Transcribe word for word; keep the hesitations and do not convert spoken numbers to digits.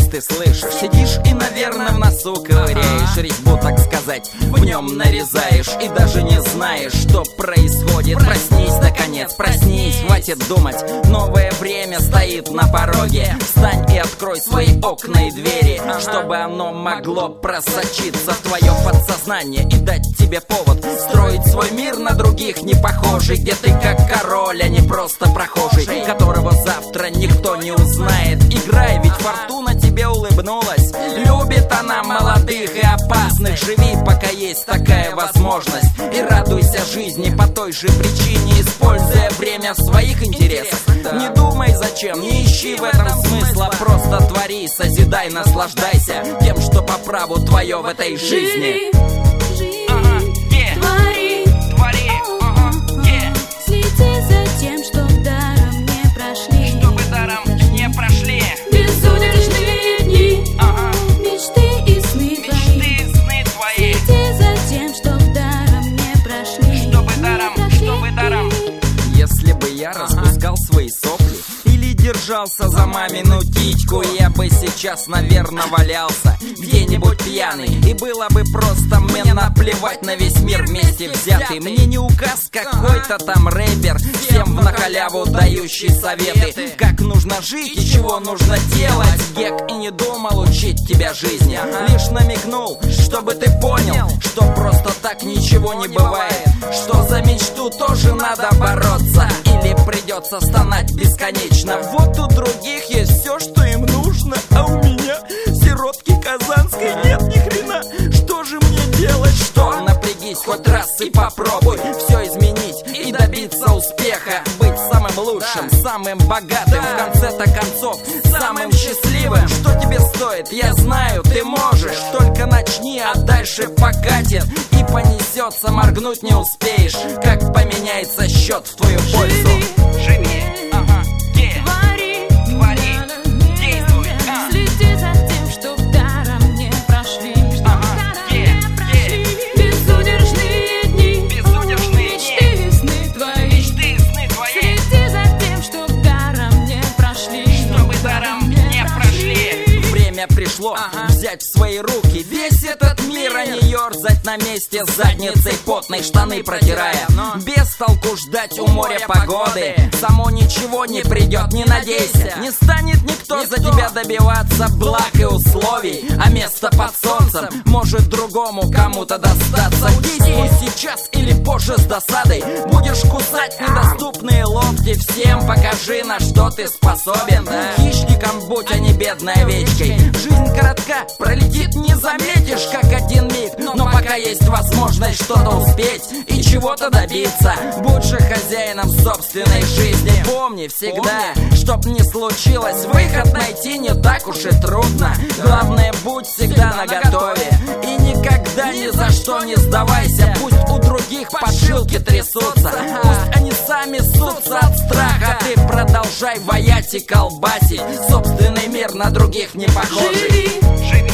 ты слышишь. Сидишь и, наверное, в носу ковыряешь, резьбу, так сказать, в нем нарезаешь, и даже не знаешь, что происходит. Проснись, наконец, проснись, хватит думать. Новое время стоит на пороге. Встань и открой свои окна и двери, чтобы оно могло просочиться в твое подсознание и дать тебе повод строить свой мир на других не похожий, где ты как король, а не просто прохожий, которого завтра никто не узнает. Играй, ведь фортуна тебе улыбнулась. Любит она молодых и опасных. Живи, пока есть такая возможность, и радуйся жизни по той же причине, используя время в своих интересах. Не думай зачем, не ищи в этом смысла, просто твори, созидай, наслаждайся тем, что по праву твое в этой жизни. Я распускал свои сопли или держался за мамину титьку, я бы сейчас, наверное, валялся где-нибудь пьяный, и было бы просто мне наплевать на весь мир вместе взятый. Мне не указ какой-то там рэпер, всем в нахаляву дающий советы, как нужно жить и чего нужно делать. Гек и не думал учить тебя жизни, лишь намекнул, чтобы ты понял, что просто так ничего не бывает, что за мечту тоже надо бороться, или придется стонать бесконечно. Вот у других есть все, что им нужно, а у меня, сиротки казанской, нет ни хрена. Что же мне делать? Что? Напрягись хоть раз и попробуй все изменить и добиться успеха. Быть самым лучшим, самым богатым, в конце-то концов, самым счастливым. Что тебе стоит? Я знаю, ты можешь. Только начни, а дальше покатит и понесется, моргнуть не успеешь, как поменяется счет в твою пользу. Живи, ага, yeah. Твори, твори, действуй, а. Следи за тем, чтоб даром не прошли, чтоб ага, даром yeah, не прошли yeah. Безудержные дни, безудержные мечты дни. и сны твои, мечты и сны твои. Следи за тем, чтоб даром не прошли, чтобы даром не прошли. Время пришло, ага, взять в свои руки весь этот мир, а не ерзать на месте задницей потной, штаны протирая. Без толку ждать у моря погоды, само ничего не придет, не надейся. Не станет никто за тебя добиваться благ и условий, а место под солнцем может другому кому-то достаться. Действуй сейчас или позже с досадой, будешь кусать недоступные локти. Всем покажи, на что ты способен. Хищником будь, а не бедной овечкой. Жизнь коротка, пролетит не заметишь, как один миг, но пока есть возможность что-то успеть и чего-то добиться, будь же хозяином собственной жизни. Помни всегда, чтоб не случилось, выход найти не так уж и трудно. Главное, будь всегда наготове и никогда ни за что не сдавайся. Пусть у других поджилки трясутся, пусть они сами ссутся от страха, ты продолжай воять и колбасить собственный мир на других не похожий. живи.